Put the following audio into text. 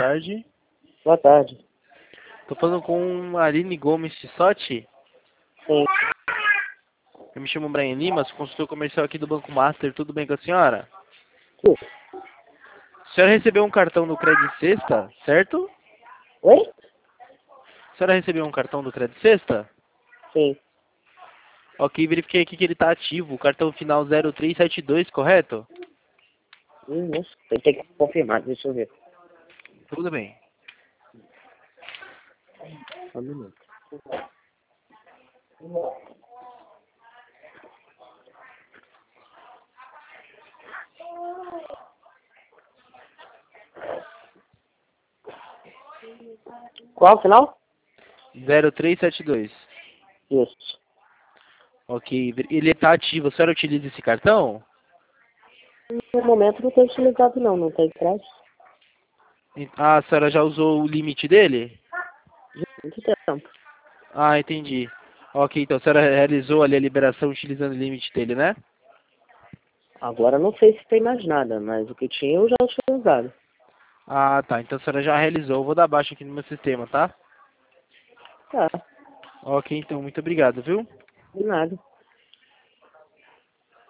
tarde. Boa tarde. Tô falando com a Aline Gomes Tissotti. Sim. Eu me chamo Brian Lima, sou consultor comercial aqui do Banco Master. Tudo bem com a senhora? Sim. A senhora recebeu um cartão do Credit Sexta, certo? Oi? A senhora recebeu um cartão do Credit Sexta? Sim. Ok, verifiquei aqui que ele está ativo. O cartão final 0372, correto? Não sei, tem que confirmar, deixa eu ver. Tudo bem. Só um minuto. Qual o final? 0372. Isso. Ok, ele está ativo. A senhora utiliza esse cartão? No momento não tem utilizado não, não tem crédito. Ah, a senhora já usou o limite dele? De muito tempo. Ah, entendi. Ok, então a senhora realizou ali a liberação utilizando o limite dele, né? Agora não sei se tem mais nada, mas o que tinha eu já tinha usado. Ah, tá. Então a senhora já realizou. Eu vou dar baixo aqui no meu sistema, tá? Tá, Ok, então. Muito obrigado, viu? de nada.